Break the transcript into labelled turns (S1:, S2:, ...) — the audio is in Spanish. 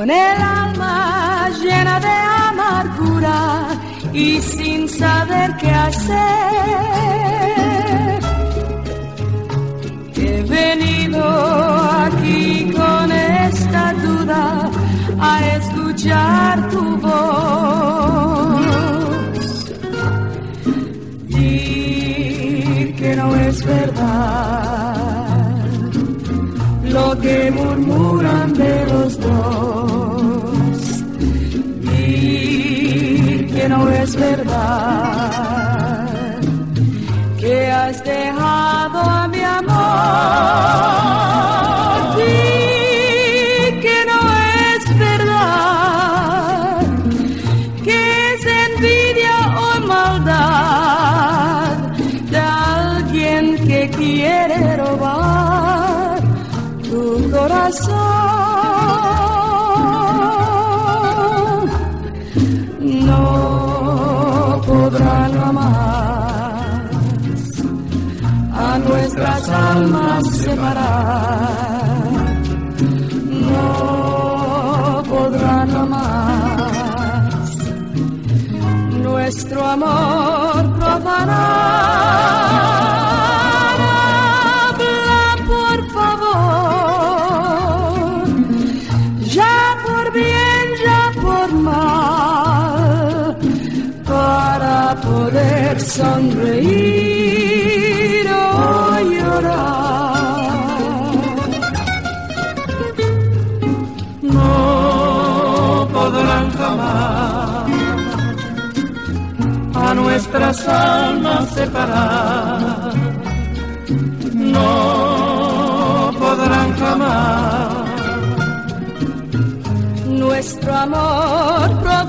S1: con el alma llena de amargura y sin saber qué hacer. He venido aquí con esta duda a escuchar tu voz. Di que no es verdad lo que murmuran de los dos. Di que no es verdad que has dejado a mi amor. Di que no es verdad que es envidia o maldad de alguien que quiere robar tu corazón. No podrán amar a nuestras almas separar. No podrán amar nuestro amor profanar. Habla, por favor, ya por bien, ya por mal, para poder sonreír o llorar.
S2: No podrán jamás a nuestras almas separar. No podrán jamás
S1: nuestro amor profanar.